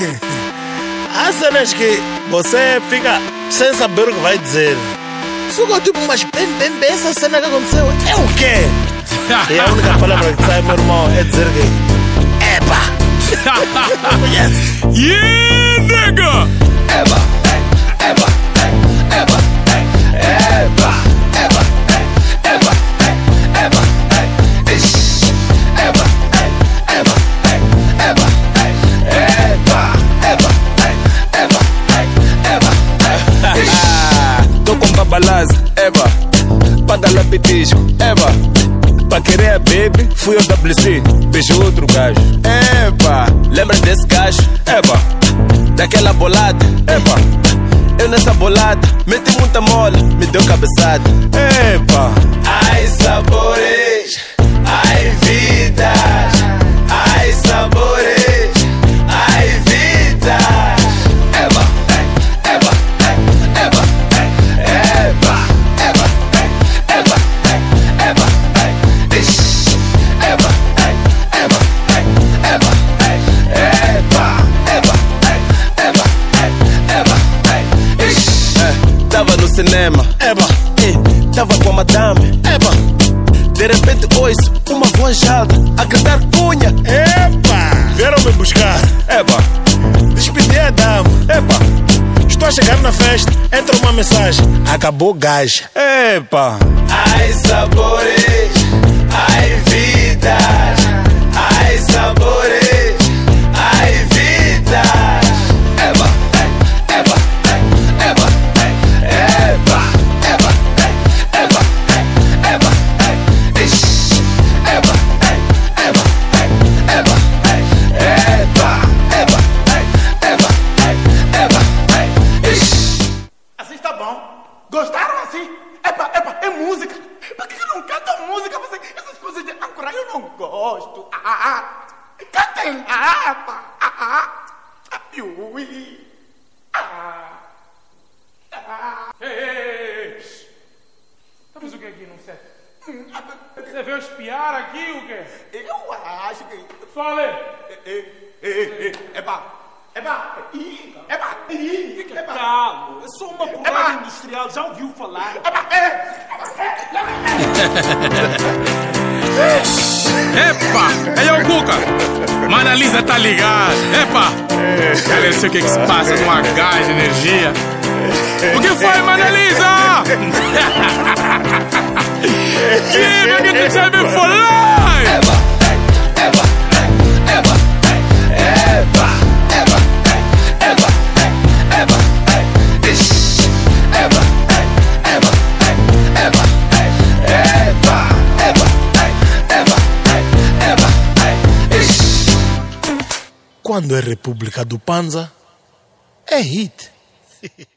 Há cenas que você fica sem saber o que vai dizer. Fica tipo, mas bem, essa cena que aconteceu é o quê? E a única palavra que sai, meu irmão, é dizer que epa! Yes! Yeah, nigga! Epa, epa, epa, epa, epa, epa, epa, ish, epa, epa, epa, epa, epa, epa, ish. Tô com babalaza, epa, pra dar lapitismo, epa. Pra querer a baby, fui ao WC, beijo outro gajo. Epa, lembra desse gajo? Epa, daquela bolada? Epa, eu nessa bolada meti muita mola, me deu cabeçada. Epa, ai sabores, ai vidas, ai sabores, ai vidas. Epa, epa, epa, epa, epa, epa, epa. Tava no cinema, tava com a madame, de repente ouço uma voz alta a cantar cunha. Vieram me buscar. Despedi a dama. Estou a chegar na festa, entra uma mensagem. Acabou gás. Ai sabores, ai vidas, ai sabores, ai vidas. Epa, epa, epa, epa, epa, epa, epa, ish, epa, epa, epa, epa, epa, epa, epa, ish. Assim está bom? Gostaram assim? Epa, é música. Por que não canta música? Essas coisas de ancorar eu não gosto. Cantem lá. Ei. Estamos o que aqui no set? Você veio espiar aqui o quê? Eu acho que... Fale. Fica calmo, é só uma porrada industrial, já ouviu falar? Epa! Ei, ô Cuca! Mana Lisa tá ligada! Epa! Quero ver o que se passa com uma gás de energia. O que foi, Mana Lisa? Diga que tu já me falou! Epa, epa, epa, epa, epa, epa, epa, ish, epa, epa, epa, epa, epa, epa, epa, ish. Quando é República do Panza, é hit.